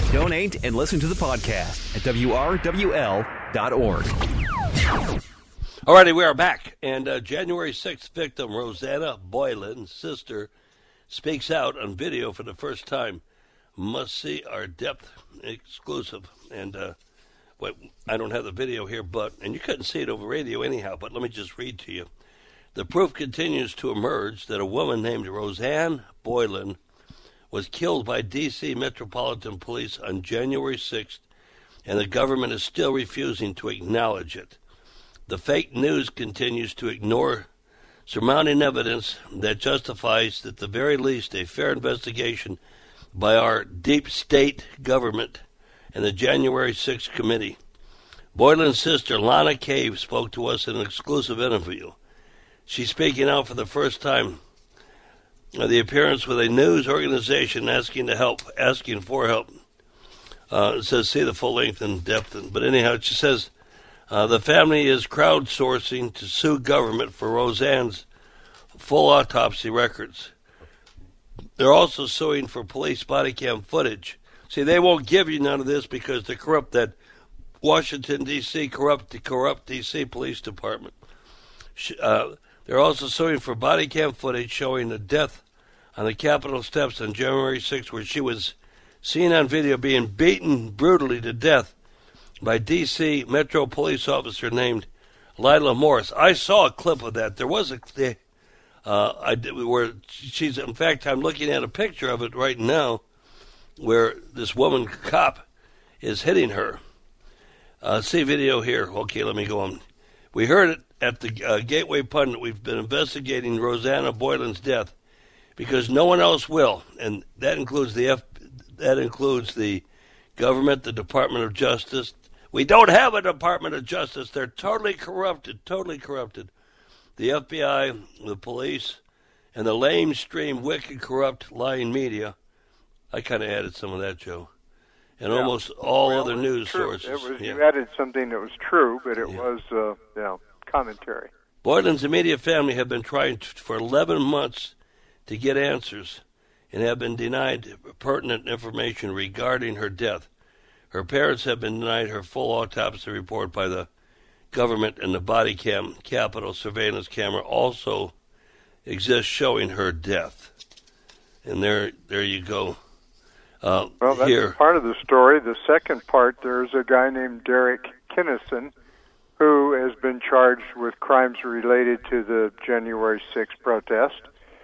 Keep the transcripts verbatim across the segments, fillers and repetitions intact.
Donate and listen to the podcast at W R W L dot org. All righty, we are back. And uh, January sixth victim, Rosanna Boylan's sister, speaks out on video for the first time. Must see our depth exclusive. And uh, wait, I don't have the video here, but, and you couldn't see it over radio anyhow, but let me just read to you. The proof continues to emerge that a woman named Rosanna Boylan was killed by D C Metropolitan Police on January sixth, and the government is still refusing to acknowledge it. The fake news continues to ignore surmounting evidence that justifies, at the very least, a fair investigation by our deep state government and the January sixth committee. Boylan's sister, Lana Cave, spoke to us in an exclusive interview. She's speaking out for the first time. The appearance with a news organization asking to help, asking for help. Uh, it says, see the full length and depth. But anyhow, she says, Uh, the family is crowdsourcing to sue government for Roseanne's full autopsy records. They're also suing for police body cam footage. See, they won't give you none of this because they're corrupt. That Washington, D C, corrupt, the corrupt D C Police Department. Uh, they're also suing for body cam footage showing the death on the Capitol steps on January sixth, where she was seen on video being beaten brutally to death by D C Metro police officer named Lila Morris. I saw a clip of that. There was a, uh, I did, where she's, in fact, I'm looking at a picture of it right now where this woman cop is hitting her. Uh, see video here. Okay, let me go on. We heard it at the uh, Gateway Pundit. We've been investigating Rosanna Boylan's death because no one else will, and that includes the F, that includes the government, the Department of Justice. We don't have a Department of Justice. They're totally corrupted, totally corrupted. The F B I, the police, and the lamestream, wicked, corrupt, lying media. I kind of added some of that, Joe. And yeah. almost all well, other news true. sources. It was, yeah. You added something that was true, but it yeah. was uh, you know, commentary. Boylan's immediate family have been trying to, for eleven months to get answers and have been denied pertinent information regarding her death. Her parents have been denied her full autopsy report by the government, and the body cam Capitol surveillance camera also exists showing her death. And there, there you go. Uh, well, that's here. part of the story. The second part, there's a guy named Derek Kinnison who has been charged with crimes related to the January sixth protest.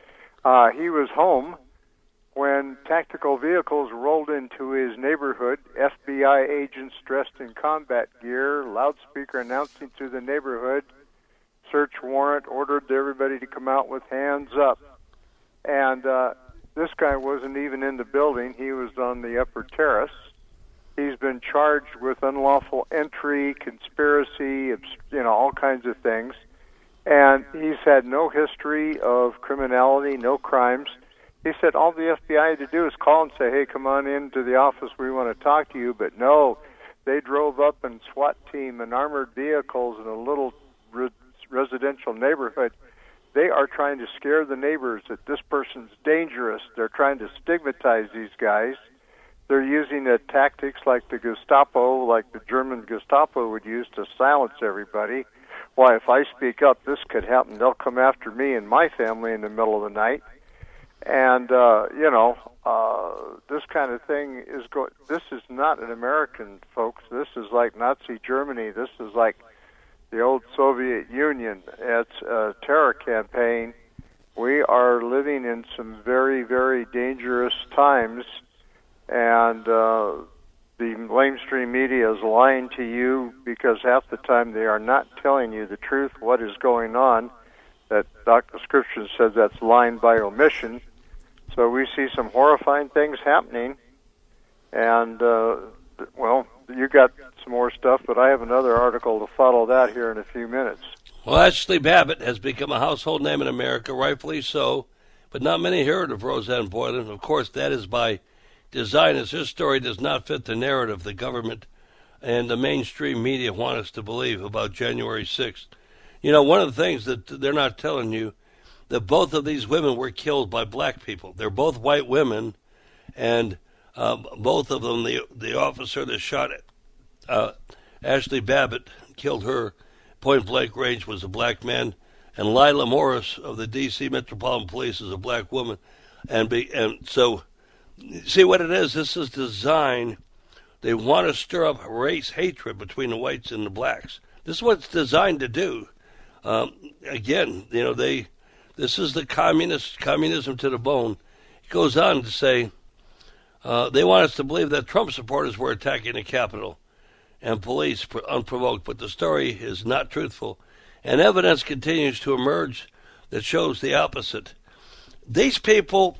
Uh, he was home when tactical vehicles rolled into his neighborhood. F B I agents dressed in combat gear, loudspeaker announcing to the neighborhood, search warrant, ordered everybody to come out with hands up. And uh, this guy wasn't even in the building. He was on the upper terrace. He's been charged with unlawful entry, conspiracy, you know, all kinds of things. And he's had no history of criminality, no crimes. He said all the F B I had to do is call and say, hey, come on into the office, we want to talk to you. But no, they drove up in SWAT team and armored vehicles in a little re- residential neighborhood. They are trying to scare the neighbors that this person's dangerous. They're trying to stigmatize these guys. They're using uh, tactics like the Gestapo, like the German Gestapo would use to silence everybody. Why, if I speak up, this could happen. They'll come after me and my family in the middle of the night. And, uh, you know, uh, this kind of thing is going, this is not an American, folks. This is like Nazi Germany. This is like the old Soviet Union. It's a terror campaign. We are living in some very, very dangerous times, and uh, the mainstream media is lying to you because half the time they are not telling you the truth, what is going on. That Doctor Scripture says that's lying by omission. So we see some horrifying things happening, and, uh, well, you got some more stuff, but I have another article to follow that here in a few minutes. Well, Ashley Babbitt has become a household name in America, rightfully so, but not many heard of Rosanna Boylan. Of course, that is by design, as this story does not fit the narrative the government and the mainstream media want us to believe about January sixth. You know, one of the things that they're not telling you, that both of these women were killed by black people. They're both white women, and Uh, both of them, the the officer that shot uh, Ashley Babbitt, killed her point blank range, was a black man, and Lila Morris of the D C Metropolitan Police is a black woman, and be, and so see what it is. This is designed. They want to stir up race hatred between the whites and the blacks. This is what it's designed to do. Um, again, you know, they. This is the communist communism to the bone. It goes on to say uh, they want us to believe that Trump supporters were attacking the Capitol and police unprovoked, but the story is not truthful, and evidence continues to emerge that shows the opposite. These people,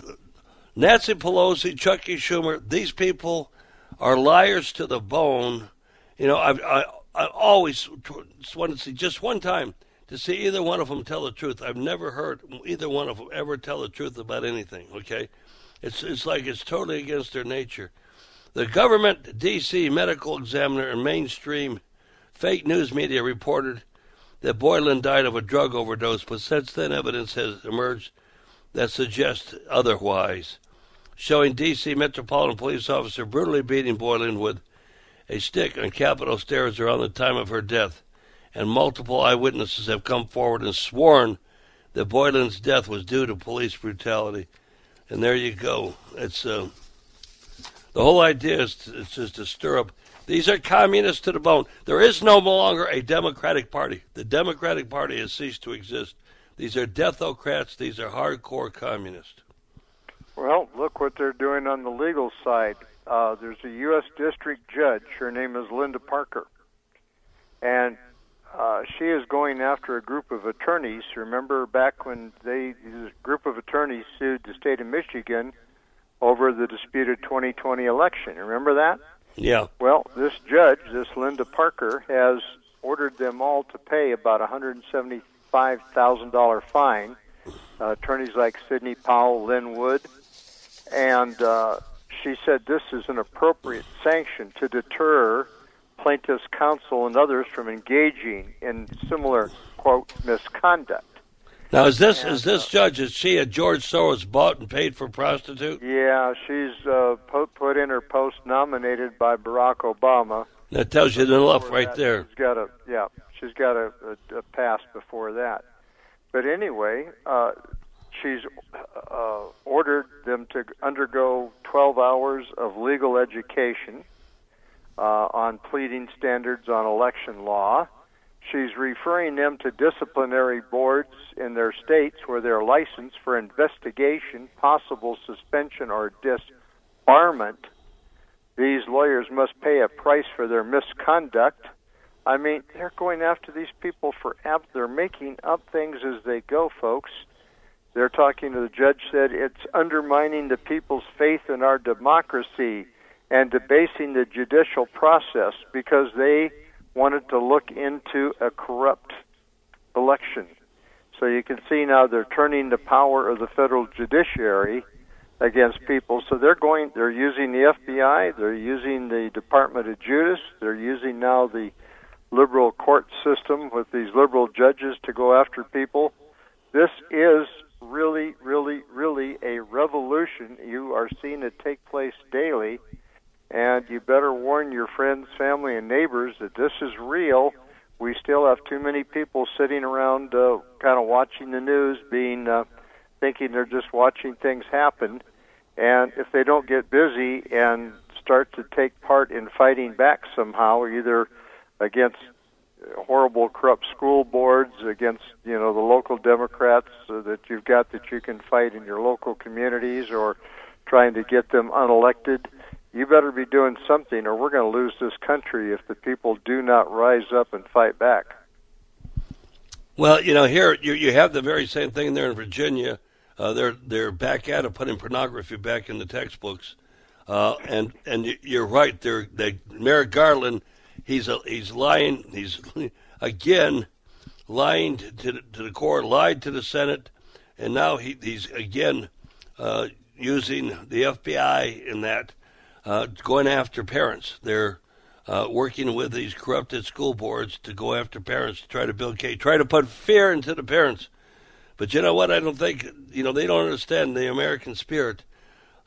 Nancy Pelosi, Chuck E. Schumer, these people are liars to the bone. You know, I I, I always want to see just one time to see either one of them tell the truth. I've never heard either one of them ever tell the truth about anything, okay? It's it's like it's totally against their nature. The government, D C medical examiner, and mainstream fake news media reported that Boylan died of a drug overdose, but since then evidence has emerged that suggests otherwise, showing D C Metropolitan Police officer brutally beating Boylan with a stick on Capitol stairs around the time of her death. And multiple eyewitnesses have come forward and sworn that Boylan's death was due to police brutality. And there you go. It's uh, the whole idea is to, it's just to stir up. These are communists to the bone. There is no longer a Democratic Party. The Democratic Party has ceased to exist. These are deathocrats. These are hardcore communists. Well, look what they're doing on the legal side. Uh, there's a U S district judge. Her name is Linda Parker. And Uh, she is going after a group of attorneys. Remember back when they, this group of attorneys sued the state of Michigan over the disputed twenty twenty election. Remember that? Yeah. Well, this judge, this Linda Parker, has ordered them all to pay about a one hundred seventy-five thousand dollars fine. Uh, attorneys like Sidney Powell, Lynn Wood, and uh, she said this is an appropriate sanction to deter plaintiffs' counsel and others from engaging in similar, quote, misconduct. Now, is this and, is this uh, judge, is she a George Soros bought and paid for prostitute? Yeah, she's uh, put, put in her post nominated by Barack Obama. That tells you enough Before right that, there. She's got a, yeah, she's got a, a, a pass before that. But anyway, uh, she's uh, ordered them to undergo twelve hours of legal education Uh, on pleading standards on election law. She's referring them to disciplinary boards in their states where they're licensed for investigation, possible suspension, or disbarment. These lawyers must pay a price for their misconduct. I mean, they're going after these people for ab- they're making up things as they go, folks. They're talking to the judge, said it's undermining the people's faith in our democracy and debasing the judicial process because they wanted to look into a corrupt election. So you can see now they're turning the power of the federal judiciary against people. So they're going, they're using the F B I, they're using the Department of Justice, they're using now the liberal court system with these liberal judges to go after people. This is really, really, really a revolution. You are seeing it take place daily. And you better warn your friends, family, and neighbors that this is real. We still have too many people sitting around uh, kind of watching the news, being uh, thinking they're just watching things happen. And if they don't get busy and start to take part in fighting back somehow, either against horrible, corrupt school boards, against you know the local Democrats uh, that you've got that you can fight in your local communities, or trying to get them unelected, you better be doing something, or we're going to lose this country if the people do not rise up and fight back. Well, you know, here you you have the very same thing there in Virginia. Uh, they're they're back at it, putting pornography back in the textbooks, uh, and and you're right. They're they Merrick Garland. He's a, he's lying. He's again lying to to, to the court, lied to the Senate, and now he, he's again uh, using the F B I in that. Uh, going after parents. They're uh, working with these corrupted school boards to go after parents, to try to build case, try to put fear into the parents. But you know what? I don't think, you know, they don't understand the American spirit.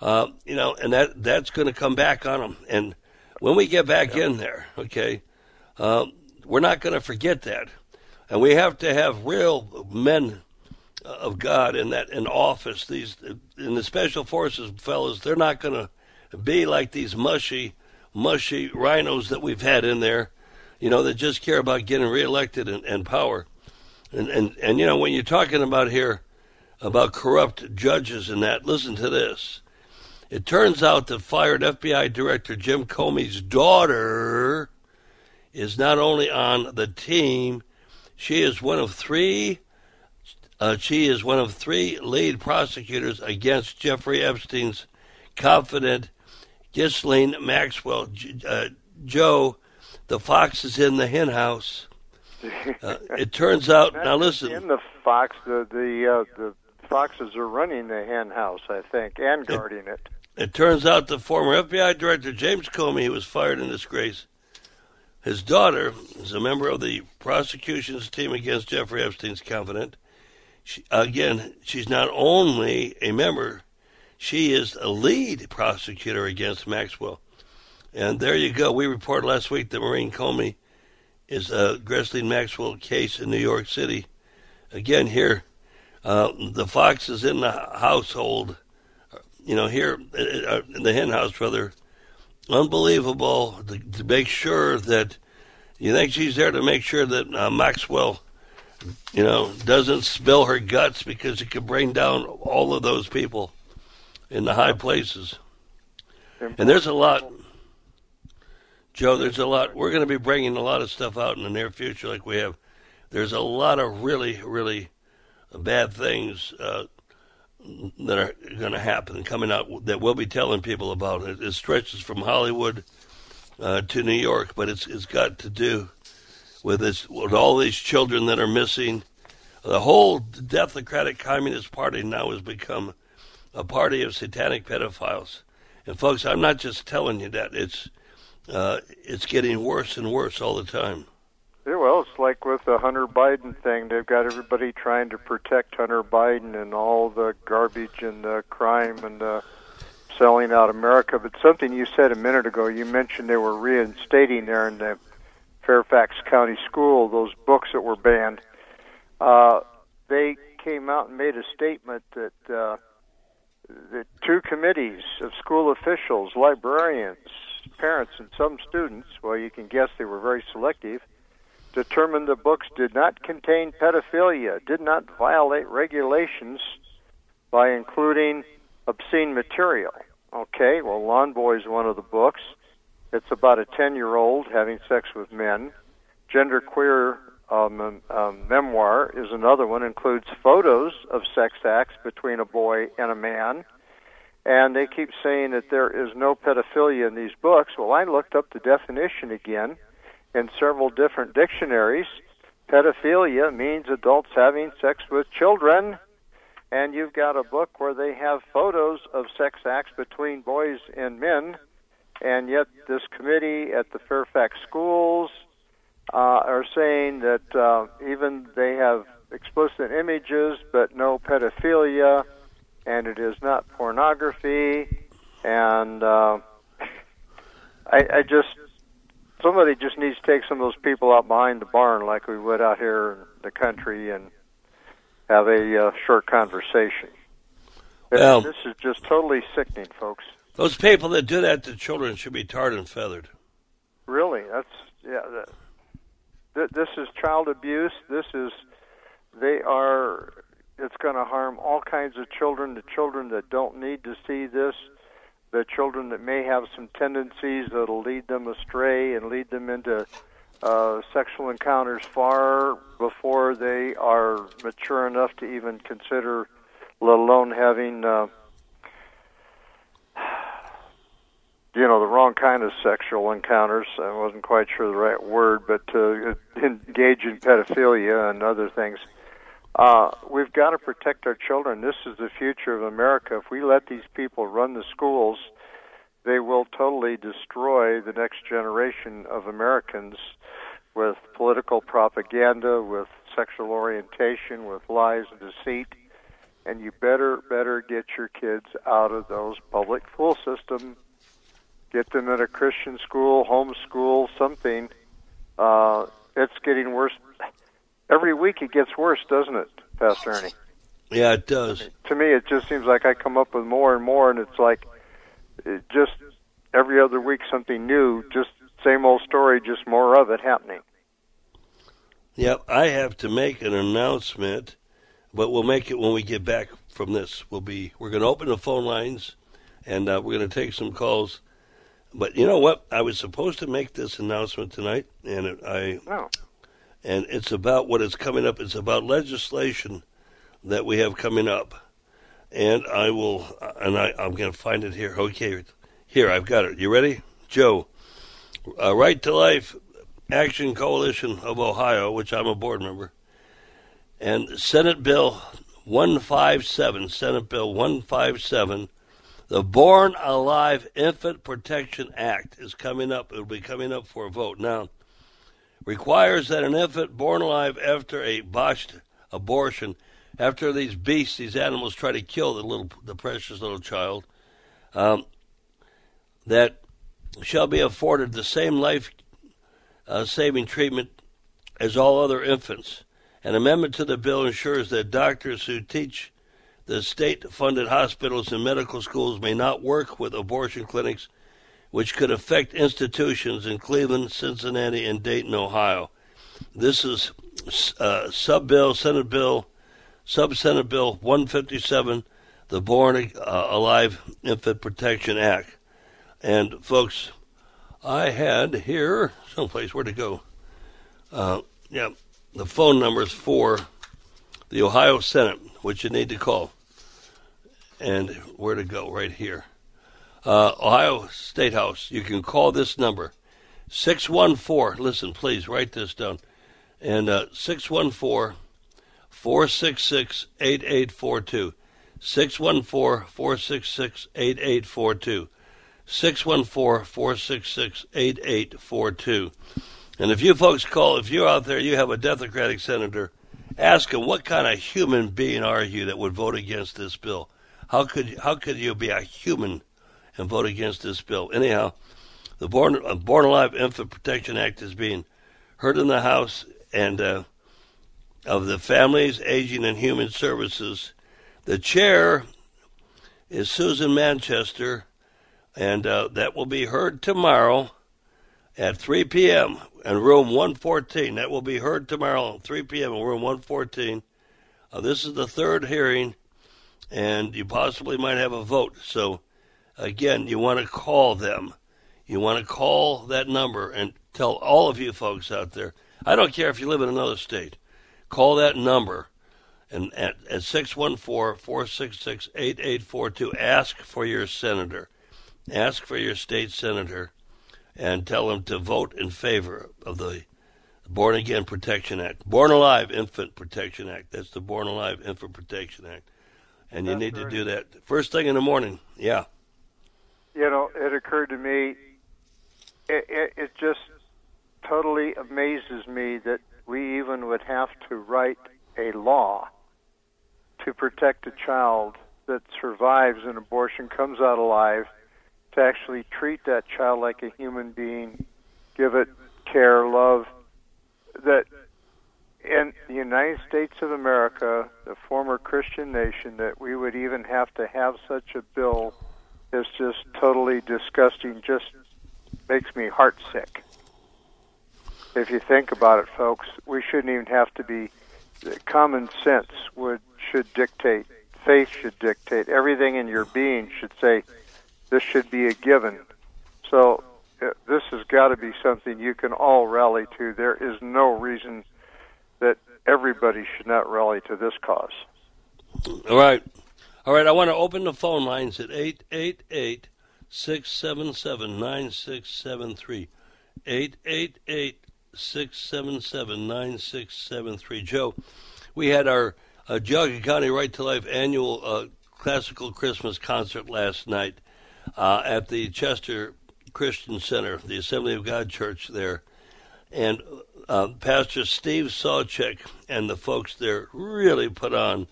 Uh, you know, and that that's going to come back on them. And when we get back yeah. in there, okay, uh, we're not going to forget that. And we have to have real men of God in that in office. These in the special forces fellas, they're not going to be like these mushy, mushy rhinos that we've had in there. You know, that just care about getting reelected and, and power. And, and and you know, when you're talking about here about corrupt judges and that, listen to this. It turns out that fired F B I Director Jim Comey's daughter is not only on the team, she is one of three. Uh, she is one of three lead prosecutors against Jeffrey Epstein's confidant, Ghislaine Maxwell. Uh, Joe, the fox is in the hen house. Uh, it turns out. Now listen. In the fox, the the uh, the foxes are running the hen house, I think, and guarding it. It, it turns out the former F B I Director James Comey, who was fired in disgrace, his daughter is a member of the prosecution's team against Jeffrey Epstein's confidant. She, again, she's not only a member, she is a lead prosecutor against Maxwell. And there you go. We reported last week that Maureen Comey is a Ghislaine Maxwell case in New York City. Again, here, uh, the fox is in the household, you know, here uh, in the hen house, rather. Unbelievable to, to make sure that, you think she's there to make sure that uh, Maxwell, you know, doesn't spill her guts, because it could bring down all of those people in the high places. And there's a lot, Joe, there's a lot. We're going to be bringing a lot of stuff out in the near future like we have. There's a lot of really, really bad things uh, that are going to happen coming out that we'll be telling people about. It, it stretches from Hollywood uh, to New York, but it's it's got to do with this, with all these children that are missing. The whole Democratic Communist Party now has become a party of satanic pedophiles. And folks, I'm not just telling you that. It's uh, it's getting worse and worse all the time. Yeah, well, it's like with the Hunter Biden thing. They've got everybody trying to protect Hunter Biden and all the garbage and the crime and the selling out America. But something you said a minute ago, you mentioned they were reinstating there in the Fairfax County School those books that were banned. Uh, they came out and made a statement that uh, the two committees of school officials, librarians, parents, and some students, well, you can guess they were very selective, determined the books did not contain pedophilia, did not violate regulations by including obscene material. Okay, well, Lawn Boy is one of the books. It's about a ten-year-old having sex with men. Genderqueer um, um, Memoir is another one, includes photos of sex acts between a boy and a man. And they keep saying that there is no pedophilia in these books. Well, I looked up the definition again in several different dictionaries. Pedophilia means adults having sex with children. And you've got a book where they have photos of sex acts between boys and men. And yet this committee at the Fairfax schools uh, are saying that uh, even they have explicit images, but no pedophilia, and it is not pornography. And uh, I, I just, somebody just needs to take some of those people out behind the barn like we would out here in the country and have a uh, short conversation. Well, this is just totally sickening, folks. Those people that do that to children should be tarred and feathered. Really? That's, yeah. That, th- this is child abuse. This is, they are, it's going to harm all kinds of children, the children that don't need to see this, the children that may have some tendencies that will lead them astray and lead them into uh, sexual encounters far before they are mature enough to even consider, let alone having, uh, you know, the wrong kind of sexual encounters. I wasn't quite sure the right word, but to engage in pedophilia and other things. Uh, we've got to protect our children. This is the future of America. If we let these people run the schools, they will totally destroy the next generation of Americans with political propaganda, with sexual orientation, with lies and deceit. and you better, better get your kids out of those public school systems. Get them at a Christian school, homeschool, something. Uh, it's getting worse. Every week it gets worse, doesn't it, Pastor Ernie? Yeah, it does. To me, it just seems like I come up with more and more, and it's like it just every other week something new, just same old story, just more of it happening. Yep, I have to make an announcement, but we'll make it when we get back from this. We'll be we're going to open the phone lines, and uh, we're going to take some calls. But you know what? I was supposed to make this announcement tonight, and it, I oh. and it's about what is coming up. It's about legislation that we have coming up, and I will, and I, I'm going to find it here. Okay, here I've got it. You ready, Joe? Uh, Right to Life Action Coalition of Ohio, which I'm a board member, and Senate Bill one fifty-seven, Senate Bill one fifty-seven, the Born Alive Infant Protection Act is coming up. It will be coming up for a vote now. Requires that an infant born alive after a botched abortion, after these beasts, these animals try to kill the little, the precious little child, um, that shall be afforded the same life-saving uh, treatment as all other infants. An amendment to the bill ensures that doctors who teach the state-funded hospitals and medical schools may not work with abortion clinics, which could affect institutions in Cleveland, Cincinnati, and Dayton, Ohio. This is uh, sub-bill, Senate Bill, Sub-Senate Bill one fifty-seven, the Born uh, Alive Infant Protection Act. And, folks, I had here someplace where to go. Uh, yeah, the phone number is for the Ohio Senate, which you need to call. And where to go? Right here. Uh, Ohio State House. You can call this number, six one four. Listen, please, write this down. And uh, six one four, four six six, eight eight four two. six one four, four six six, eight eight four two. six one four, four six six, eight eight four two. And if you folks call, if you're out there, you have a Democratic senator, ask him, what kind of human being are you that would vote against this bill? How could how could you be a human and vote against this bill? Anyhow, the Born, uh, Born Alive Infant Protection Act is being heard in the House, and uh, of the Families, Aging, and Human Services. The chair is Susan Manchester, and uh, that will be heard tomorrow at three p.m. in room one fourteen. That will be heard tomorrow at three p.m. in room one fourteen. Uh, this is the third hearing, and you possibly might have a vote. So, again, you want to call them. You want to call that number and tell all of you folks out there, I don't care if you live in another state, call that number and at, at six one four, four six six, eight eight four two. Ask for your senator. Ask for your state senator and tell them to vote in favor of the Born Again Protection Act. Born Alive Infant Protection Act. That's the Born Alive Infant Protection Act. And you That's need right. to do that first thing in the morning. Yeah. You know, it occurred to me, it, it, it just totally amazes me that we even would have to write a law to protect a child that survives an abortion, comes out alive, to actually treat that child like a human being, give it care, love. That in the United States of America, the former Christian nation, that we would even have to have such a bill is just totally disgusting, just makes me heartsick. If you think about it, folks, we shouldn't even have to be, common sense would should dictate, faith should dictate, everything in your being should say, this should be a given. So uh, this has got to be something you can all rally to. There is no reason that everybody should not rally to this cause. All right. All right, I want to open the phone lines at eight eight eight, six seven seven, nine six seven three. eight eight eight, six seven seven, nine six seven three. Joe, we had our uh, Geauga County Right to Life annual uh, classical Christmas concert last night uh, at the Chester Christian Center, the Assembly of God Church there. And uh, Pastor Steve Sawchek and the folks there really put on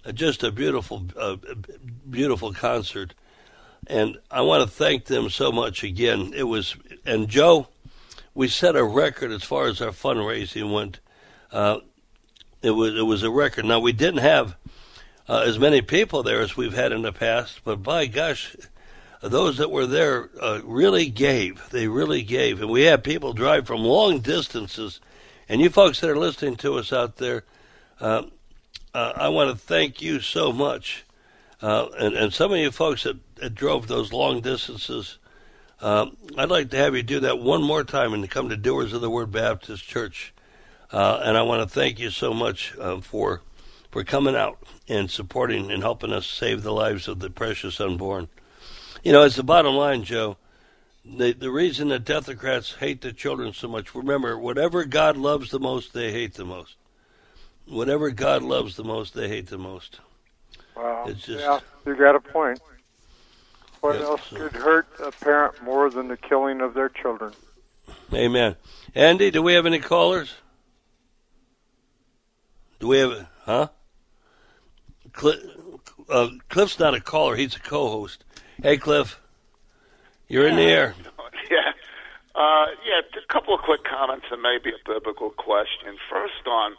just a beautiful, uh, beautiful concert. And I want to thank them so much again. It was, and Joe, we set a record as far as our fundraising went. Uh, it was it was a record. Now, we didn't have uh, as many people there as we've had in the past, but by gosh, those that were there uh, really gave. They really gave. And we had people drive from long distances. And you folks that are listening to us out there, uh, uh, I want to thank you so much. Uh, and, and some of you folks that, that drove those long distances, uh, I'd like to have you do that one more time and come to Doers of the Word Baptist Church. Uh, and I want to thank you so much uh, for for coming out and supporting and helping us save the lives of the precious unborn. You know, it's the bottom line, Joe. The, the reason that Deathlocrats hate the children so much, remember, whatever God loves the most, they hate the most. Whatever God loves the most, they hate the most. Wow. It's just, yeah, you got a point. What yes, else so. could hurt a parent more than the killing of their children? Amen. Andy, do we have any callers? Do we have, huh? Cliff, uh, Cliff's not a caller, he's a co-host. Hey, Cliff, you're in the air. Yeah. Uh, yeah, a couple of quick comments and maybe a biblical question. First on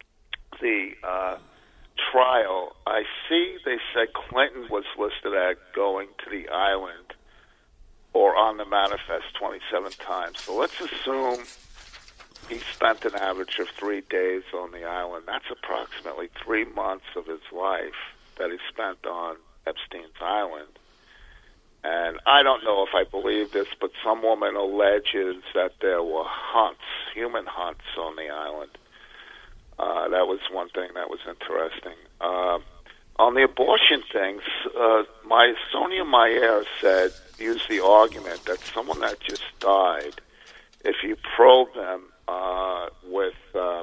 the uh, trial, I see they said Clinton was listed at going to the island or on the manifest twenty-seven times. So let's assume he spent an average of three days on the island. That's approximately three months of his life that he spent on Epstein's Island. And I don't know if I believe this, but some woman alleges that there were hunts, human hunts on the island. Uh, that was one thing that was interesting. Uh, on the abortion things, uh, my Sonia Mayer said, used the argument that someone that just died, if you probe them uh, with uh,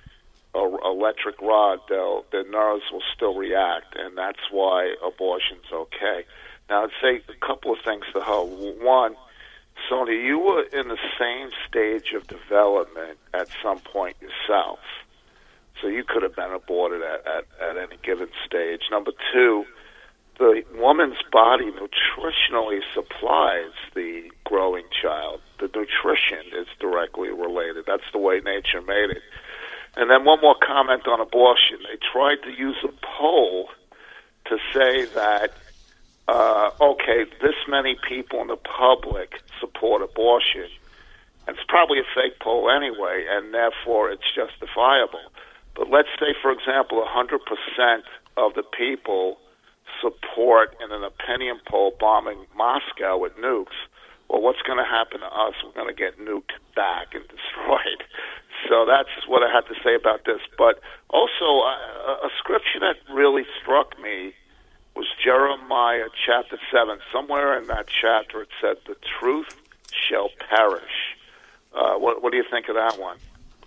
a electric rod, they'll, their nerves will still react, and that's why abortion's okay. Now, I'd say a couple of things to her. One, Sonia, you were in the same stage of development at some point yourself. So you could have been aborted at, at, at any given stage. Number two, the woman's body nutritionally supplies the growing child. The nutrition is directly related. That's the way nature made it. And then one more comment on abortion. They tried to use a poll to say that, uh, okay, this many people in the public support abortion. And it's probably a fake poll anyway, and therefore it's justifiable. But let's say, for example, one hundred percent of the people support in an opinion poll bombing Moscow with nukes. Well, what's going to happen to us? We're going to get nuked back and destroyed. So that's what I had to say about this. But also, uh, a scripture that really struck me was Jeremiah chapter seven. Somewhere in that chapter it said, the truth shall perish. Uh, what, what do you think of that one?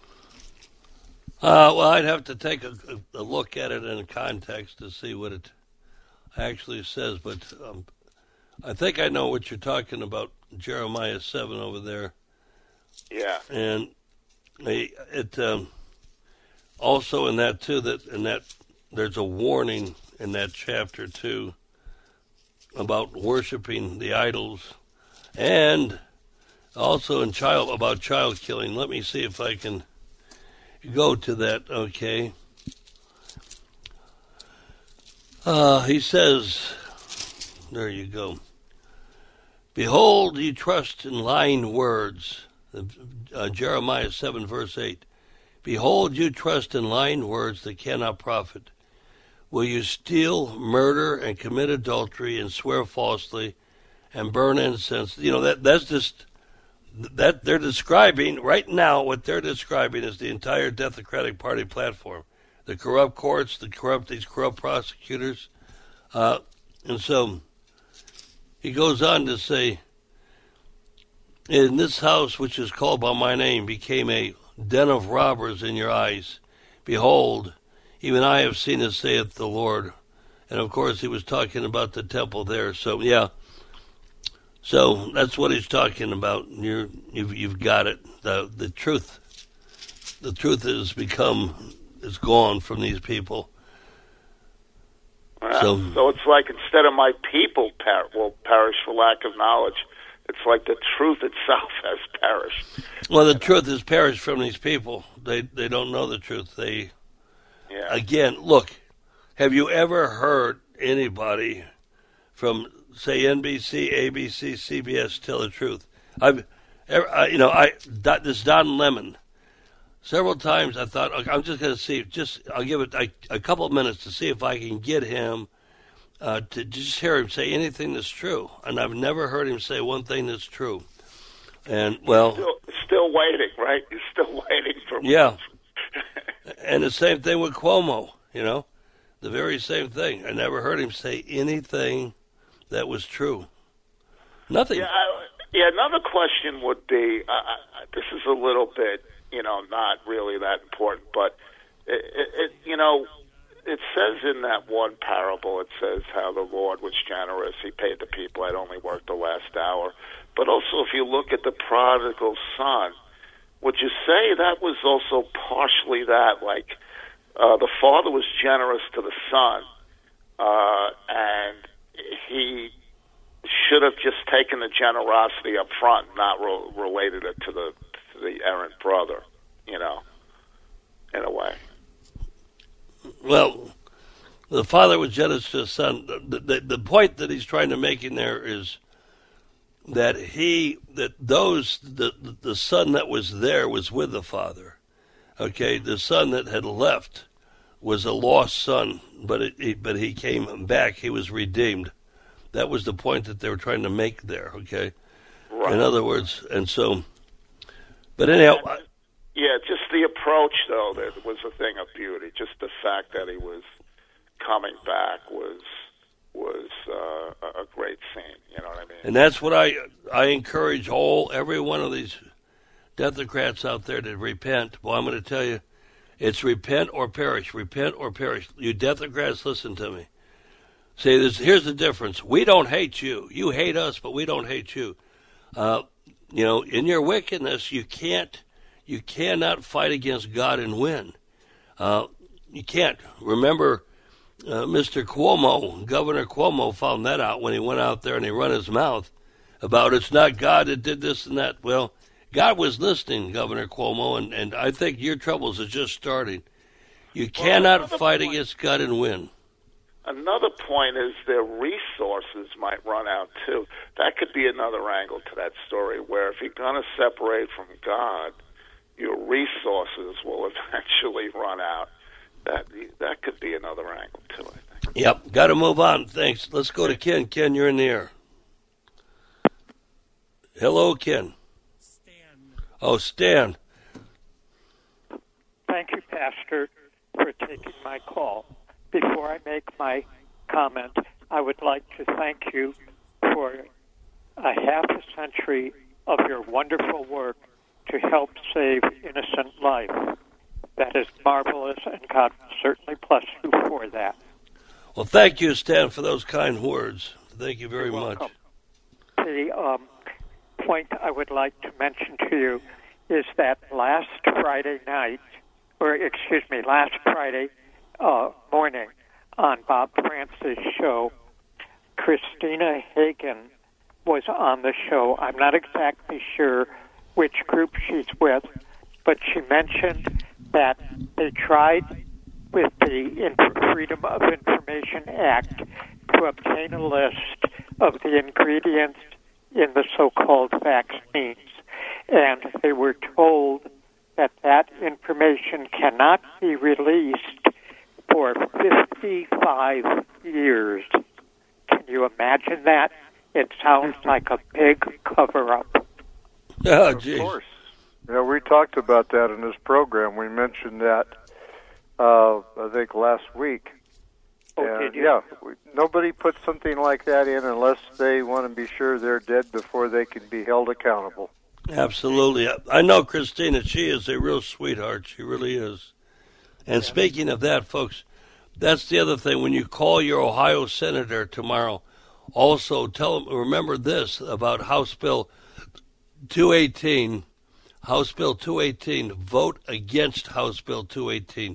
Uh, well, I'd have to take a, a look at it in context to see what it actually says, but um, I think I know what you're talking about, Jeremiah seven over there. Yeah. And it, it um, also in that, too, that in that there's a warning in that chapter, too, about worshiping the idols, and also in child about child killing. Let me see if I can go to that, okay. Uh, he says, there you go. Behold, ye trust in lying words. Uh, Jeremiah seven, verse eight. Behold, you trust in lying words that cannot profit. Will you steal, murder, and commit adultery, and swear falsely, and burn incense? You know, that that's just... that they're describing right now. What they're describing is the entire Democratic Party platform, the corrupt courts, the corrupt these corrupt prosecutors, uh, and so he goes on to say, "In this house which is called by my name became a den of robbers in your eyes. Behold, even I have seen it, saith the Lord." And of course, he was talking about the temple there. So yeah. So that's what he's talking about. You're, you've, you've got it. The the truth, the truth has become, is gone from these people. Well, So- so it's like instead of my people per- will perish for lack of knowledge, it's like the truth itself has perished. Well, the truth has perished from these people. They they don't know the truth. They Yeah. again, look. Have you ever heard anybody from, say, N B C, A B C, C B S tell the truth? I've, ever, I, you know, I this Don Lemon. Several times I thought, okay, I'm just going to see. Just I'll give it a, a couple of minutes to see if I can get him uh, to just hear him say anything that's true. And I've never heard him say one thing that's true. And well, Still, still waiting, right? You're still waiting for. yeah. And the same thing with Cuomo. You know, the very same thing. I never heard him say anything that was true. Nothing. Yeah, I, yeah. Another question would be: uh, I, this is a little bit, you know, not really that important, but it, it, it, you know, it says in that one parable, it says how the Lord was generous; He paid the people that only worked the last hour. But also, if you look at the prodigal son, would you say that was also partially that, like uh, the father was generous to the son, uh, and he should have just taken the generosity up front, not re- related it to the to the errant brother, you know, in a way. Well, the father was generous to his son. The, the, the point that he's trying to make in there is that he, that those, the, the son that was there was with the father. Okay, the son that had left was a lost son, but it, he, but he came back. He was redeemed. That was the point that they were trying to make there. Okay, Right. in other words, and so, but anyhow, I- Yeah, just the approach, though, that was a thing of beauty. Just the fact that he was coming back was was uh, a great scene. You know what I mean? and that's what I I encourage all every one of these Deathlocrats out there to repent. Well, I'm going to tell you, it's repent or perish. Repent or perish. You Deathlocrats, listen to me. See, this, here's the difference. We don't hate you. You hate us, but we don't hate you. Uh, you know, in your wickedness, you can't, you cannot fight against God and win. Uh, you can't. Remember, uh, Mister Cuomo, Governor Cuomo, found that out when he went out there and he run his mouth about it's not God that did this and that. Well, God was listening, Governor Cuomo, and, and I think your troubles are just starting. You cannot another fight point- against God and win. Another point is their resources might run out, too. That could be another angle to that story, where if you're going to separate from God, your resources will eventually run out. That that could be another angle, too, I think. Yep, got to move on. Thanks. Let's go to Ken. Ken, you're in the air. Hello, Ken. Stan. Oh, Stan. Thank you, Pastor, for taking my call. Before I make my comment, I would like to thank you for a half a century of your wonderful work to help save innocent life. That is marvelous, and God will certainly bless you for that. Well, thank you, Stan, for those kind words. Thank you very You're much. welcome. The um, point I would like to mention to you is that last Friday night, or excuse me, last Friday uh, morning on Bob Francis' show, Christina Hagen was on the show. I'm not exactly sure which group she's with, but she mentioned that they tried with the Freedom of Information Act to obtain a list of the ingredients in the so-called vaccines. And they were told that that information cannot be released for fifty-five years. Can you imagine that? It sounds like a big cover-up. Oh, Of geez. course. Yeah, we talked about that in this program. We mentioned that, uh, I think, last week. Oh, And, did you? yeah, we, nobody puts something like that in unless they want to be sure they're dead before they can be held accountable. Absolutely. I know Christina. She is a real sweetheart. She really is. And speaking of that, folks, that's the other thing. When you call your Ohio senator tomorrow, also tell them, remember this about House Bill two eighteen. House Bill two eighteen. Vote against House Bill two eighteen.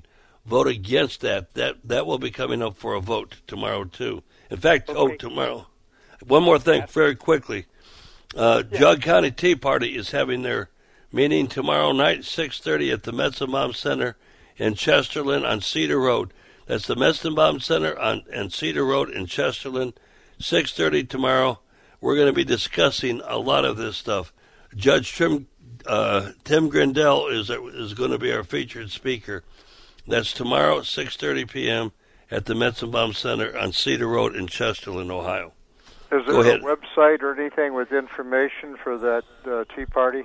vote against that. That that will be coming up for a vote tomorrow, too. In fact, okay. oh, tomorrow. One more thing, very quickly. Uh, yeah. Jug County Tea Party is having their meeting tomorrow night, six thirty at the Metzenbaum Center in Chesterland on Cedar Road. That's the Metzenbaum Center on and Cedar Road in Chesterland, six thirty tomorrow. We're going to be discussing a lot of this stuff. Judge Tim, uh, Tim Grindell is is going to be our featured speaker. That's tomorrow, six thirty p.m. at the Metzenbaum Center on Cedar Road in Chesterland, Ohio. Is there a website or anything with information for that uh, tea party?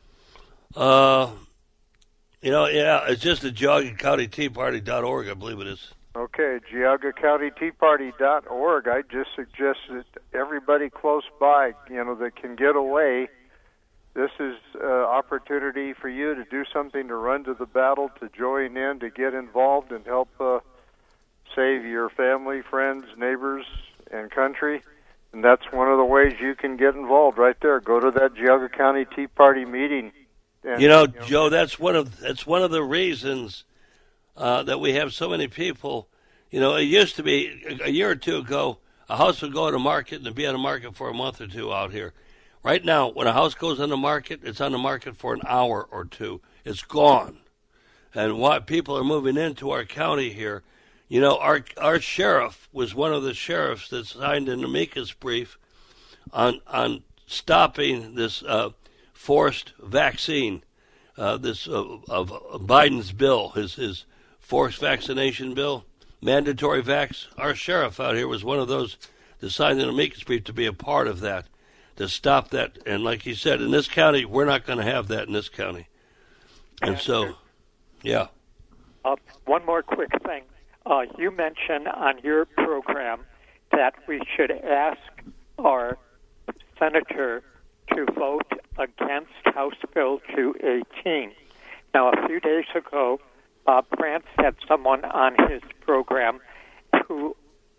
Uh, you know, yeah, it's just at Geauga County Tea Party dot org, I believe it is. Okay, Geauga County Tea Party dot org. I just suggest that everybody close by, you know, that can get away, this is an opportunity for you to do something, to run to the battle, to join in, to get involved and help uh, save your family, friends, neighbors, and country. And that's one of the ways you can get involved right there. Go to that Geauga County Tea Party meeting. And, you, know, you know, Joe, that's one of that's one of the reasons uh, that we have so many people. You know, it used to be a year or two ago, a house would go on the market and be on the market for a month or two out here. Right now, when a house goes on the market, it's on the market for an hour or two. It's gone. And what people are moving into our county here, you know, our our sheriff was one of the sheriffs that signed an amicus brief on on stopping this uh, forced vaccine, uh, this uh, of Biden's bill, his his forced vaccination bill, mandatory vax. Our sheriff out here was one of those that signed an amicus brief to be a part of that, to stop that. And like you said, in this county, we're not going to have that in this county. And so, yeah. Uh, one more quick thing. Uh, you mentioned on your program that we should ask our senator to vote against House Bill two eighteen. Now, a few days ago, Bob Frantz had someone on his program who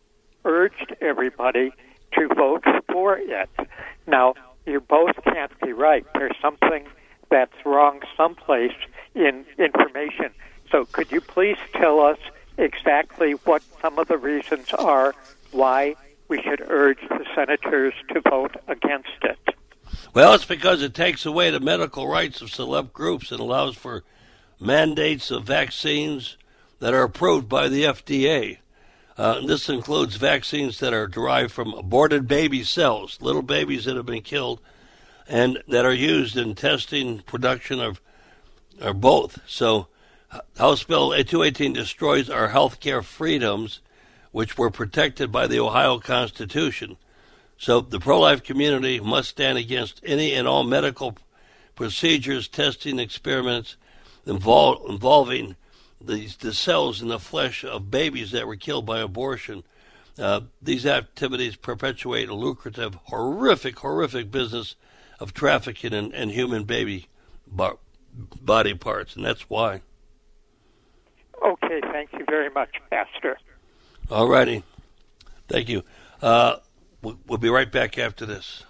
urged everybody to vote for it. Now, you both can't be right. There's something that's wrong someplace in information. So could you please tell us exactly what some of the reasons are why we should urge the senators to vote against it? Well, it's because it takes away the medical rights of select groups and allows for mandates of vaccines that are approved by the F D A. Uh, and this includes vaccines that are derived from aborted baby cells, little babies that have been killed, and that are used in testing, production of, or both. So House Bill two eighteen destroys our health care freedoms, which were protected by the Ohio Constitution. So the pro-life community must stand against any and all medical procedures, testing, experiments involve, involving these the cells in the flesh of babies that were killed by abortion. Uh, these activities perpetuate a lucrative, horrific, horrific business of trafficking in, in human baby bar, body parts, and that's why. Okay, thank you very much, Pastor. All righty. Thank you. Uh, we'll, we'll be right back after this.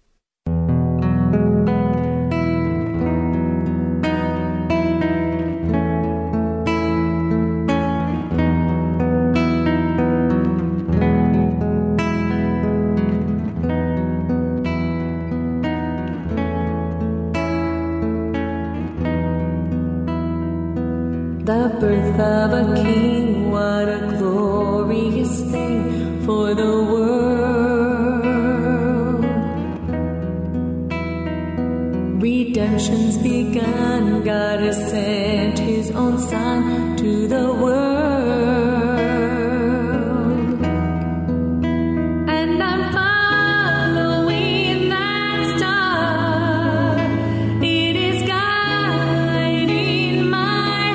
The birth of a king, what a glorious thing for the world. Redemption's begun, God has sent his own son to the world. And I'm following that star. It is guiding my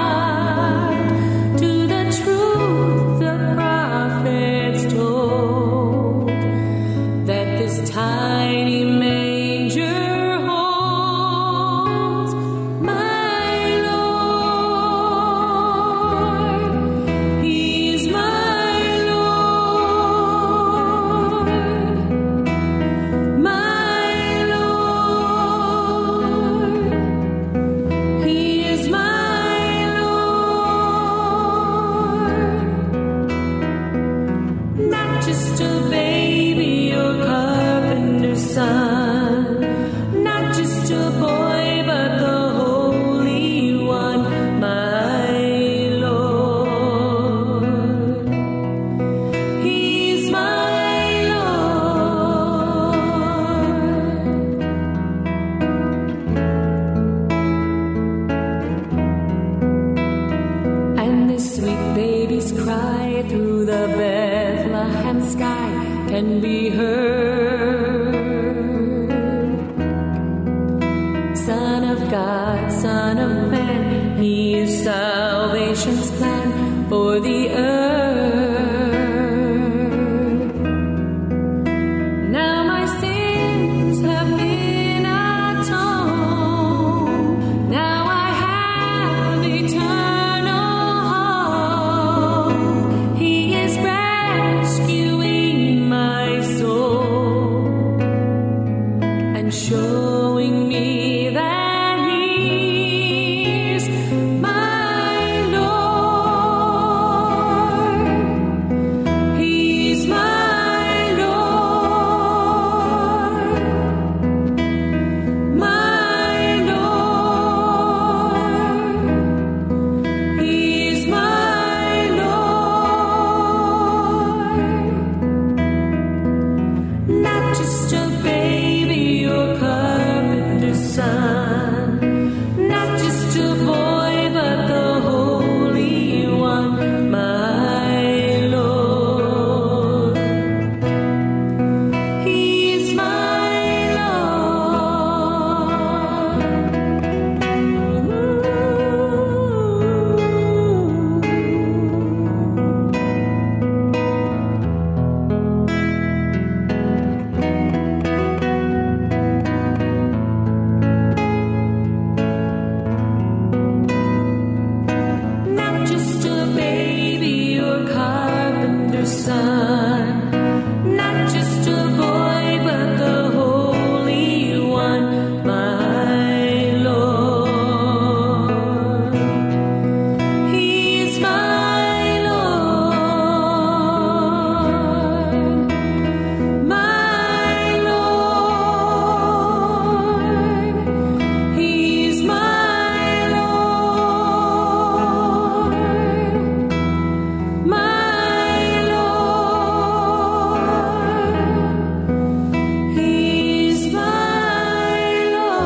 heart to the truth the prophets told, that this tiny manger holds my Lord. can be heard. Son of God, Son of Man, He is salvation's plan for the earth. Now my sins have been atoned. Now I have eternal hope. He is rescuing my soul and showing me that He's my Lord. He's my Lord. My Lord. He's my Lord. Not just a baby or carpenter's son, not just a boy, but the Holy One, my Lord. He's my Not just a baby or carpenter's son, not just a boy, but the Holy One, my Lord. He's my Lord, my Lord. He's my Lord, my Lord. He's my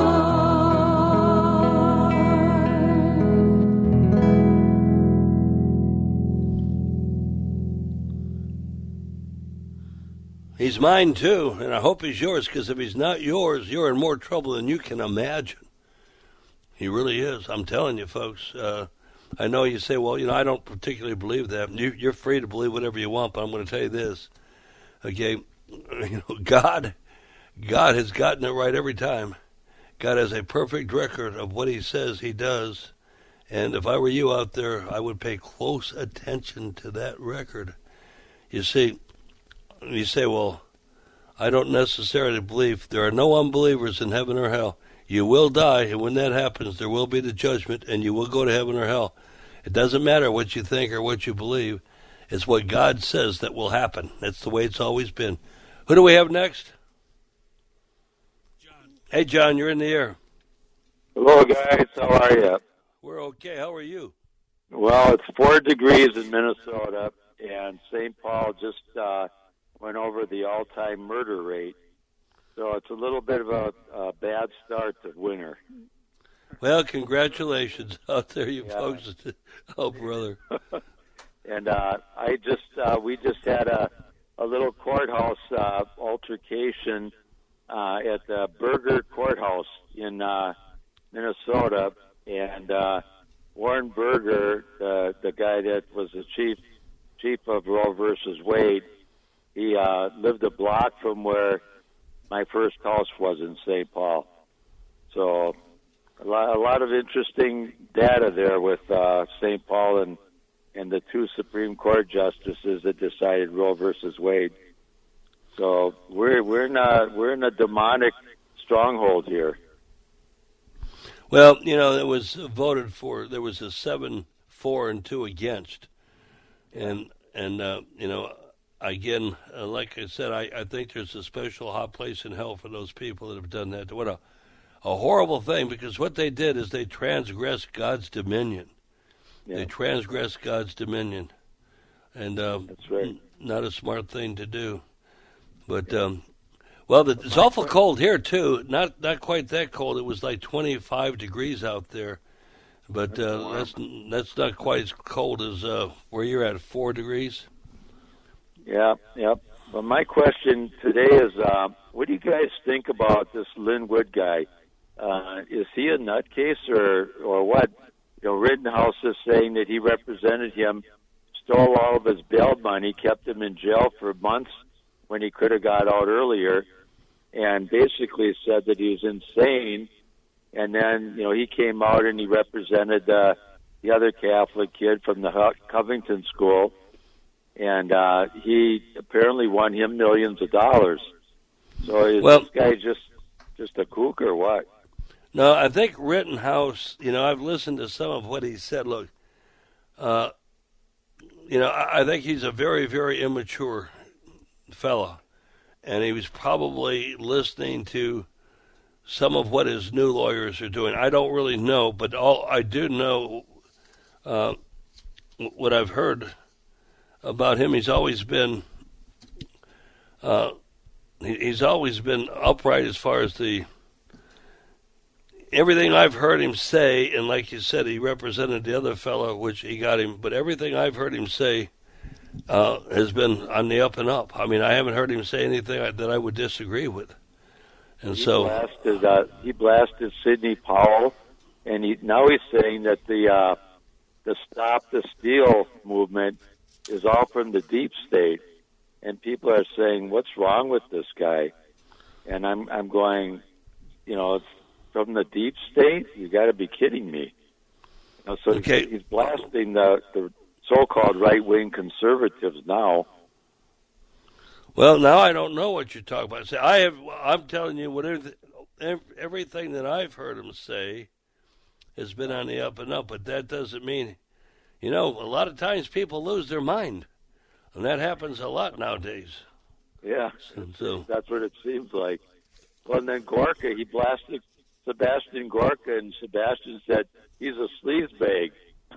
Lord. He's mine too, and I hope he's yours, because if he's not yours, you're in more trouble than you can imagine. He really is. I'm telling you, folks. Uh, I know you say, well, you know, I don't particularly believe that. You, you're free to believe whatever you want, but I'm going to tell you this. Okay, you know, God, God has gotten it right every time. God has a perfect record of what He says He does, and if I were you out there, I would pay close attention to that record. You see, you say, well, I don't necessarily believe. There are no unbelievers in heaven or hell. You will die, and when that happens, there will be the judgment, and you will go to heaven or hell. It doesn't matter what you think or what you believe. It's what God says that will happen. That's the way it's always been. Who do we have next? John. Hey, John, you're in the air. Hello, guys. How are you? We're okay. How are you? Well, it's four degrees in Minnesota, and Saint Paul just uh, went over the all-time murder rate. So it's a little bit of a, a bad start to winter. Well, congratulations out there, you Yeah. folks. Oh, brother. And uh, I just uh, we just had a, a little courthouse uh, altercation uh, at the Berger Courthouse in uh, Minnesota, and uh, Warren Berger, the the guy that was the chief chief of Roe versus Wade, he uh, lived a block from where my first house was in Saint Paul. So a lot, a lot of interesting data there with uh, Saint Paul and, and the two Supreme Court justices that decided Roe versus Wade. So we're we're in a we're in a demonic stronghold here. Well, you know, it was voted for. There was a seven, four, and two against, and and uh, you know. Again, uh, like I said, I, I think there's a special hot place in hell for those people that have done that. What a, a horrible thing, because what they did is they transgressed God's dominion. Yeah. They transgressed God's dominion. And um, That's right. n- not a smart thing to do. But, um, well, the, it's awful cold here, too. Not not quite that cold. It was like twenty-five degrees out there. But uh, that's that's not quite as cold as uh, where you're at, four degrees. Yeah, yep. Well, my question today is, uh, what do you guys think about this Lin Wood guy? Uh, is he a nutcase or or what? You know, Rittenhouse is saying that he represented him, stole all of his bail money, kept him in jail for months when he could have got out earlier, and basically said that he was insane. And then, you know, he came out and he represented uh, the other Catholic kid from the Covington School, and uh, he apparently won him millions of dollars. So is well, this guy just just a kook or what? No, I think Rittenhouse, you know, I've listened to some of what he said. Look, uh, you know, I, I think he's a very, very immature fella, and he was probably listening to some of what his new lawyers are doing. I don't really know, but all I do know, uh, what I've heard about him, he's always been, uh, he, he's always been upright as far as the, everything I've heard him say, and like you said, he represented the other fellow, which he got him, but everything I've heard him say uh, has been on the up and up. I mean, I haven't heard him say anything that I would disagree with. And he so blasted, uh, he blasted Sidney Powell, and he, now he's saying that the uh, the Stop the Steal movement is all from the deep state, and people are saying, "What's wrong with this guy?" And I'm I'm going, you know, it's from the deep state. You got to be kidding me. You know, so okay. he's blasting the, the so-called right-wing conservatives now. Well, now I don't know what you're talking about. See, I have. I'm telling you, whatever, everything that I've heard him say has been on the up and up. But that doesn't mean, you know, a lot of times people lose their mind, and that happens a lot nowadays. Yeah, so, so. That's what it seems like. Well, and then Gorka, he blasted Sebastian Gorka, and Sebastian said he's a sleazebag.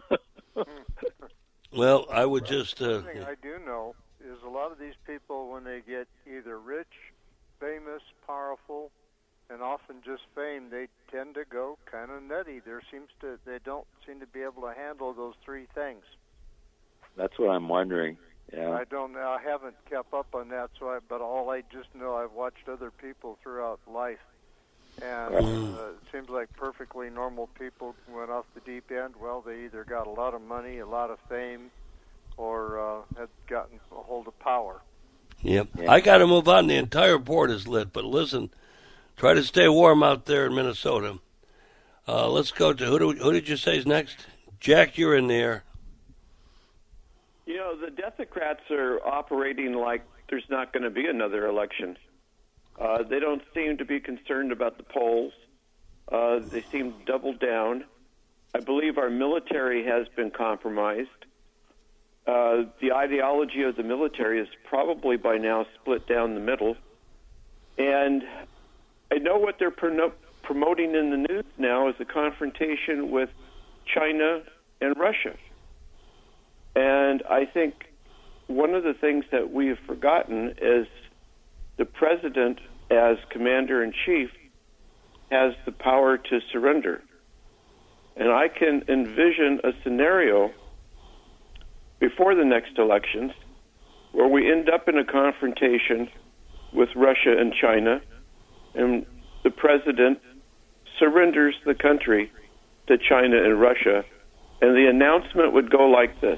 Well, I would just. Uh, One thing I do know is a lot of these people, when they get either rich, famous, powerful, and often just fame, they tend to go kind of nutty. There seems to they don't seem to be able to handle those three things. That's what I'm wondering. Yeah. I don't know. I haven't kept up on that, so I, but all I just know, I've watched other people throughout life, and uh, it seems like perfectly normal people went off the deep end. Well, they either got a lot of money, a lot of fame, or uh, had gotten a hold of power. Yep. Yeah. I got to move on. The entire board is lit, but listen, try to stay warm out there in Minnesota. Uh, let's go to, who, do, who did you say is next? Jack, you're in the air. You know, the Democrats are operating like there's not going to be another election. Uh, they don't seem to be concerned about the polls. Uh, they seem to double down. I believe our military has been compromised. Uh, the ideology of the military is probably by now split down the middle. And I know what they're pro- promoting in the news now is a confrontation with China and Russia. And I think one of the things that we have forgotten is the president, as commander-in-chief, has the power to surrender. And I can envision a scenario before the next elections where we end up in a confrontation with Russia and China, and the president surrenders the country to China and Russia, and the announcement would go like this.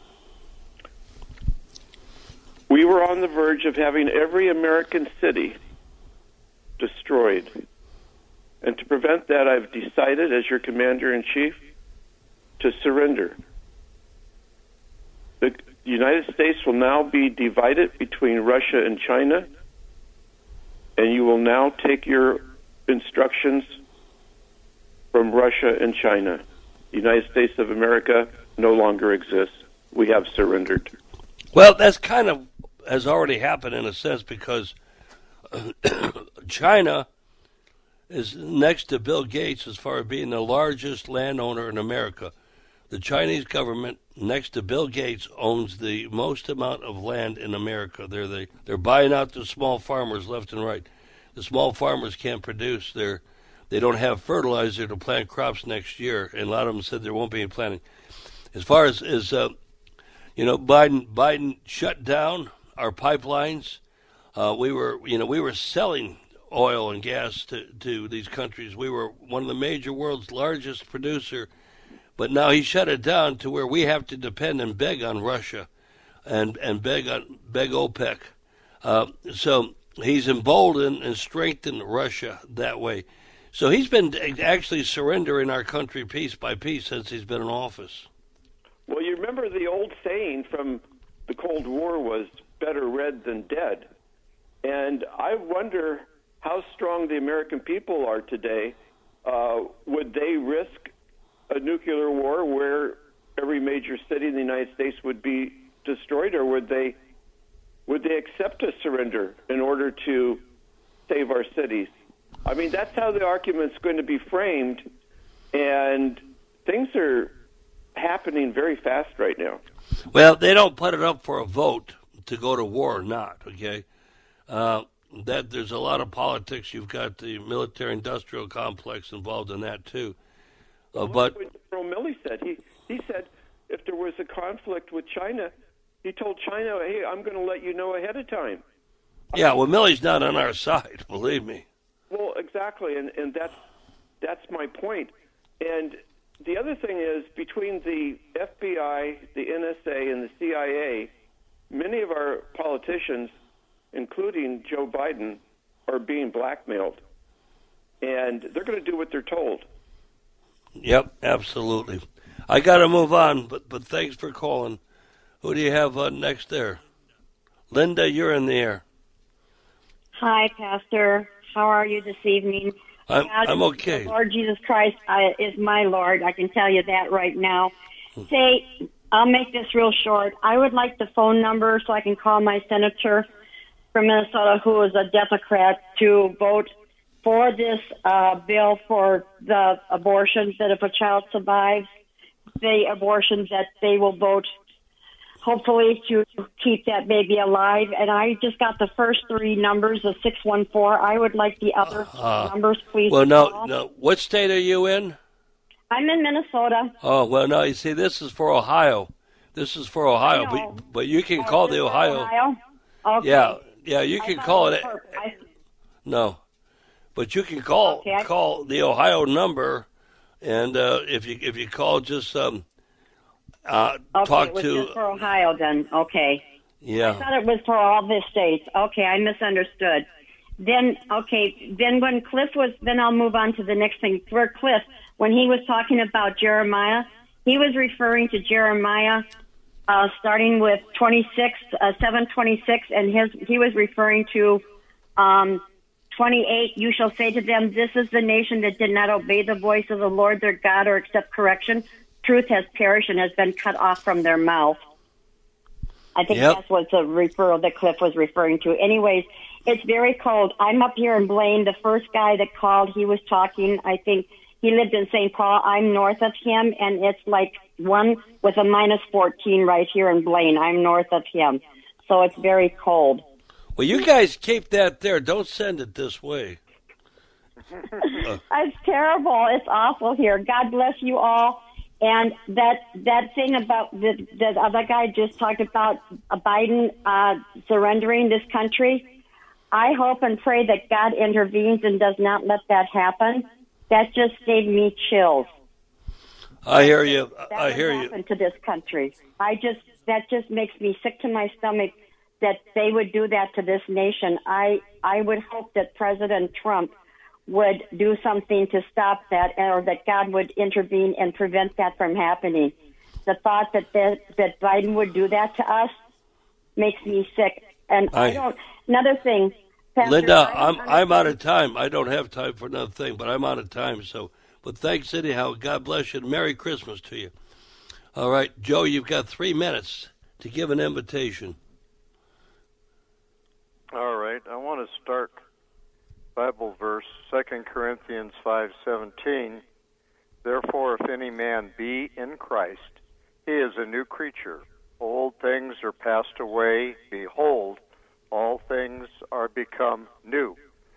We were on the verge of having every American city destroyed. And to prevent that, I've decided, as your commander-in-chief, to surrender. The United States will now be divided between Russia and China, and you will now take your instructions from Russia and China. The United States of America no longer exists. We have surrendered. Well, that's kind of has already happened in a sense, because China is next to Bill Gates as far as being the largest landowner in America. The Chinese government, next to Bill Gates, owns the most amount of land in America. They're the, they're buying out the small farmers left and right. The small farmers can't produce. They're, they don't have fertilizer to plant crops next year, and a lot of them said there won't be any planting. As far as, as uh, you know, Biden Biden shut down our pipelines. Uh, we were, you know, we were selling oil and gas to, to these countries. We were one of the major world's largest producer, but now he shut it down to where we have to depend and beg on Russia and, and beg on beg OPEC. Uh, so he's emboldened and strengthened Russia that way. So he's been actually surrendering our country piece by piece since he's been in office. Well, you remember the old saying from the Cold War was better red than dead. And I wonder how strong the American people are today. Uh, would they risk a nuclear war where every major city in the United States would be destroyed, or would they would they accept a surrender in order to save our cities? I mean, that's how the argument's going to be framed, and things are happening very fast right now. Well, they don't put it up for a vote to go to war or not, okay? Uh, that there's a lot of politics. You've got the military-industrial complex involved in that, too. Uh, but what General Milley said. He, he said if there was a conflict with China, he told China, hey, I'm going to let you know ahead of time. Yeah, well, Milley's not on our side, believe me. Well, exactly, and, and that's that's my point. And the other thing is, between the F B I, the N S A, and the C I A, many of our politicians, including Joe Biden, are being blackmailed. And they're going to do what they're told. Yep, absolutely. I got to move on, but, but thanks for calling. Who do you have uh, next there? Linda, you're in the air. Hi, Pastor. How are you this evening? I'm, God, I'm okay. The Lord Jesus Christ uh, is my Lord. I can tell you that right now. Say, I'll make this real short. I would like the phone number so I can call my senator from Minnesota, who is a Democrat, to vote for this uh, bill for the abortions, that if a child survives the abortion, that they will vote, hopefully, to keep that baby alive. And I just got the first three numbers of six one four. I would like the other uh, numbers, please. Well, no, no. What state are you in? I'm in Minnesota. Oh, well, no, you see, this is for Ohio. This is for Ohio, but but you can oh, call the Ohio. Ohio? Okay. Yeah, yeah, you can call it. I, no, but you can call okay, I, call the Ohio number, and uh, if you if you call, just um, uh, okay, talk it was to. Just for Ohio, then. Okay. Yeah. I thought it was for all the states. Okay, I misunderstood. Then, okay, then when Cliff was, then I'll move on to the next thing. For Cliff, when he was talking about Jeremiah, he was referring to Jeremiah uh, starting with twenty-six, uh, seven twenty-six, and his he was referring to um, twenty-eight. You shall say to them, this is the nation that did not obey the voice of the Lord their God or accept correction. Truth has perished and has been cut off from their mouth. I think yep. that's what the referral that Cliff was referring to. Anyways, it's very cold. I'm up here in Blaine. The first guy that called, he was talking, I think he lived in Saint Paul. I'm north of him, and it's like one with a minus fourteen right here in Blaine. I'm north of him. So it's very cold. Well, you guys keep that there. Don't send it this way. uh. It's terrible. It's awful here. God bless you all. And that that thing about the, the other guy just talked about uh, Biden uh, surrendering this country, I hope and pray that God intervenes and does not let that happen. That just gave me chills. I hear you. That I hear you. Happen to this country. I just that just makes me sick to my stomach that they would do that to this nation. I I would hope that President Trump would do something to stop that, or that God would intervene and prevent that from happening. The thought that that, that Biden would do that to us makes me sick. And I, I don't. Another thing, Pastor, Linda, I'm I'm out of time. I don't have time for another thing, but I'm out of time. So, but thanks anyhow. God bless you. And Merry Christmas to you. All right, Joe, you've got three minutes to give an invitation. All right, I want to start Bible verse, Second Corinthians five seventeen. Therefore, if any man be in Christ, he is a new creature. Old things are passed away. Behold, all things are become new.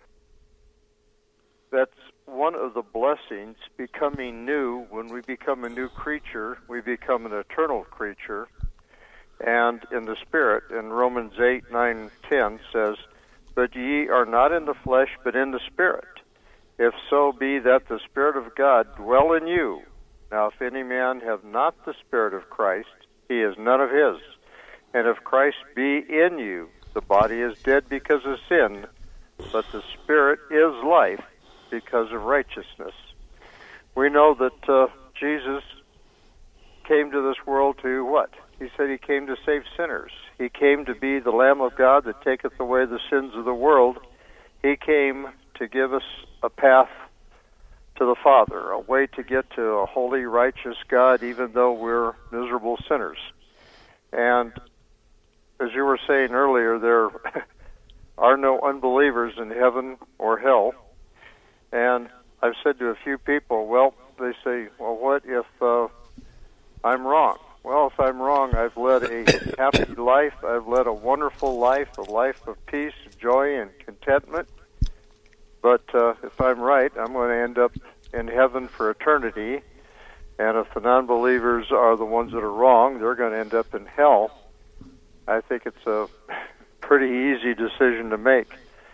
That's one of the blessings, becoming new. When we become a new creature, we become an eternal creature. And in the Spirit, in Romans eight, nine, ten says, but ye are not in the flesh, but in the Spirit. If so be that the Spirit of God dwell in you. Now if any man have not the Spirit of Christ, he is none of his. And if Christ be in you, the body is dead because of sin, but the Spirit is life because of righteousness. We know that uh, Jesus came to this world to what? He said he came to save sinners. He came to be the Lamb of God that taketh away the sins of the world. He came to give us a path to the Father, a way to get to a holy, righteous God, even though we're miserable sinners. And as you were saying earlier, there are no unbelievers in heaven or hell. And I've said to a few people, well, they say, well, what if uh, I'm wrong? Well, if I'm wrong, I've led a happy life. I've led a wonderful life, a life of peace, joy, and contentment. But uh, if I'm right, I'm going to end up in heaven for eternity. And if the non-believers are the ones that are wrong, they're going to end up in hell. I think it's a pretty easy decision to make.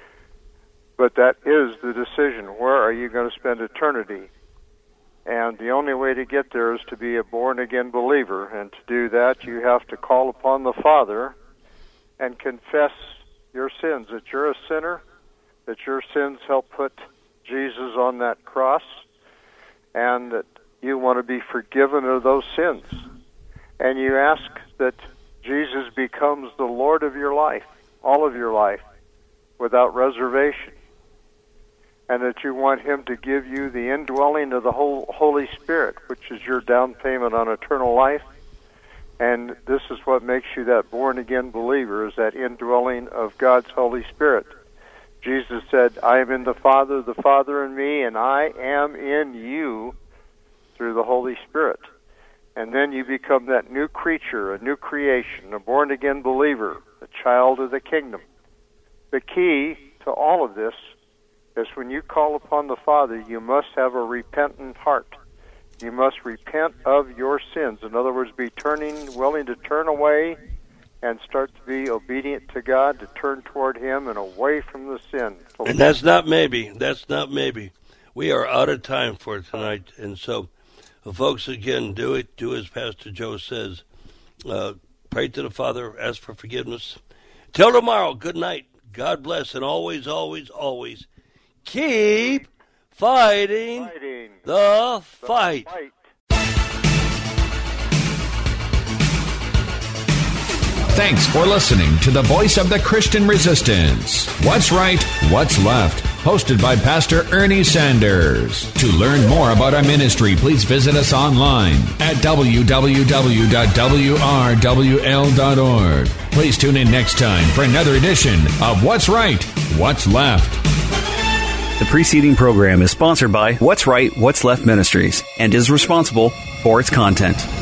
But that is the decision. Where are you going to spend eternity? And the only way to get there is to be a born-again believer. And to do that, you have to call upon the Father and confess your sins, that you're a sinner, that your sins help put Jesus on that cross, and that you want to be forgiven of those sins. And you ask that Jesus becomes the Lord of your life, all of your life, without reservation. And that you want him to give you the indwelling of the whole Holy Spirit, which is your down payment on eternal life. And this is what makes you that born-again believer, is that indwelling of God's Holy Spirit. Jesus said, I am in the Father, the Father in me, and I am in you through the Holy Spirit. And then you become that new creature, a new creation, a born-again believer, a child of the kingdom. The key to all of this is when you call upon the Father, you must have a repentant heart. You must repent of your sins. In other words, be turning, willing to turn away and start to be obedient to God, to turn toward him and away from the sin. And that's not maybe. That's not maybe. We are out of time for tonight. And so, uh, folks, again, do it. Do as Pastor Joe says. Uh, pray to the Father. Ask for forgiveness. Till tomorrow, good night. God bless. And always, always, always keep fighting, fighting the, the fight. fight. Thanks for listening to the Voice of the Christian Resistance. What's Right, What's Left? Hosted by Pastor Ernie Sanders. To learn more about our ministry, please visit us online at w w w dot w r w l dot org. Please tune in next time for another edition of What's Right, What's Left. The preceding program is sponsored by What's Right, What's Left Ministries and is responsible for its content.